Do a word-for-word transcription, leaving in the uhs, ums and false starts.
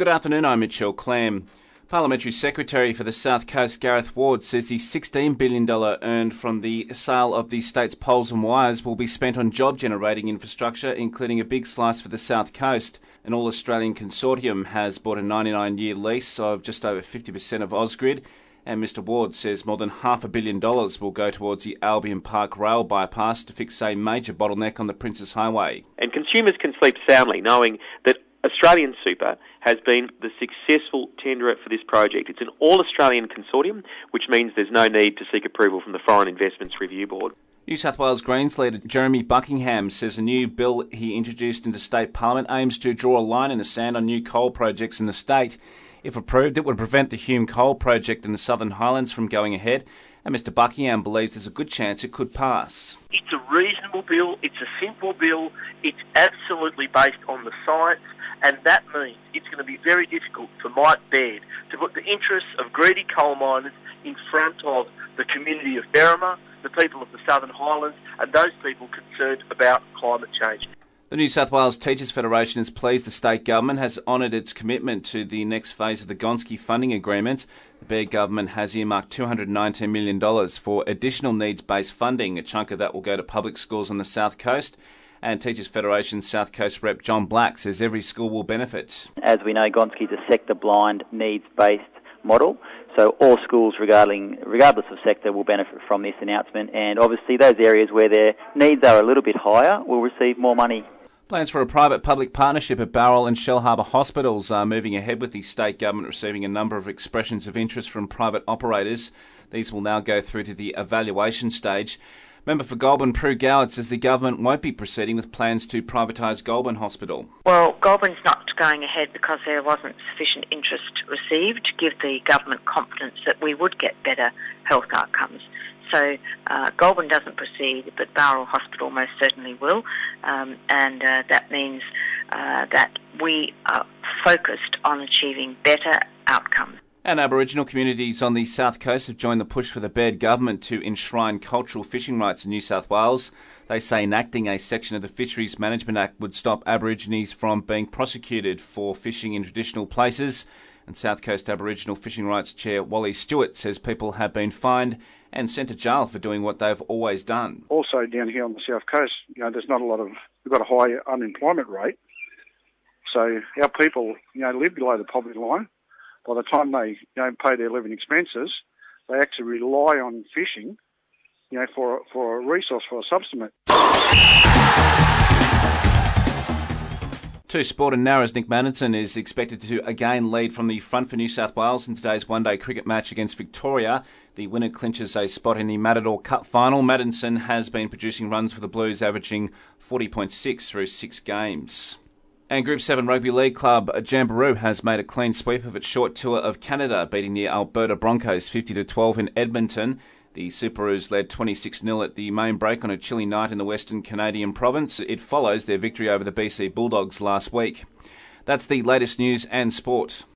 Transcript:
Good afternoon, I'm Mitchell Clam. Parliamentary Secretary for the South Coast, Gareth Ward, says the sixteen billion dollars earned from the sale of the state's poles and wires will be spent on job-generating infrastructure, including a big slice for the South Coast. An all-Australian consortium has bought a ninety-nine year lease of just over fifty percent of Ausgrid, and Mister Ward says more than half a billion dollars will go towards the Albion Park rail bypass to fix a major bottleneck on the Princes Highway. And consumers can sleep soundly knowing that Australian Super has been the successful tenderer for this project. It's an all-Australian consortium, which means there's no need to seek approval from the Foreign Investments Review Board. New South Wales Greens leader Jeremy Buckingham says a new bill he introduced into state parliament aims to draw a line in the sand on new coal projects in the state. If approved, it would prevent the Hume Coal project in the Southern Highlands from going ahead, and Mister Buckingham believes there's a good chance it could pass. It's a reasonable bill, it's a simple bill, it's absolutely based on the science, and that means it's going to be very difficult for Mike Baird to put the interests of greedy coal miners in front of the community of Berrima, the people of the Southern Highlands, and those people concerned about climate change. The New South Wales Teachers Federation is pleased the state government has honoured its commitment to the next phase of the Gonski funding agreement. The Baird government has earmarked two hundred nineteen million dollars for additional needs-based funding. A chunk of that will go to public schools on the South Coast. And Teachers Federation South Coast rep John Black says every school will benefit. As we know, Gonski is a sector-blind, needs-based model, so all schools, regarding, regardless of sector, will benefit from this announcement, and obviously those areas where their needs are a little bit higher will receive more money. Plans for a private-public partnership at Bowral and Shellharbour hospitals are moving ahead, with the state government receiving a number of expressions of interest from private operators. These will now go through to the evaluation stage. Member for Goulburn, Prue Goward, says the government won't be proceeding with plans to privatise Goulburn Hospital. Well, Goulburn's not going ahead because there wasn't sufficient interest received to give the government confidence that we would get better health outcomes. So uh, Goulburn doesn't proceed, but Bowral Hospital most certainly will, um, and uh, that means uh, that we are focused on achieving better outcomes. And Aboriginal communities on the South Coast have joined the push for the Baird government to enshrine cultural fishing rights in New South Wales. They say enacting a section of the Fisheries Management Act would stop Aborigines from being prosecuted for fishing in traditional places. And South Coast Aboriginal Fishing Rights Chair Wally Stewart says people have been fined and sent to jail for doing what they've always done. Also down here on the South Coast, you know, there's not a lot of, we've got a high unemployment rate. So our people, you know, live below the poverty line. By the time they, you know, pay their living expenses, they actually rely on fishing, you know, for for a resource, for a subsistence. To sport and now, as Nick Maddinson is expected to again lead from the front for New South Wales in today's one-day cricket match against Victoria. The winner clinches a spot in the Matador Cup final. Maddinson has been producing runs for the Blues, averaging forty point six through six games. And Group seven Rugby League club Jamboree has made a clean sweep of its short tour of Canada, beating the Alberta Broncos fifty to twelve in Edmonton. The Superoos led twenty-six nil at the main break on a chilly night in the Western Canadian province. It follows their victory over the B C Bulldogs last week. That's the latest news and sport.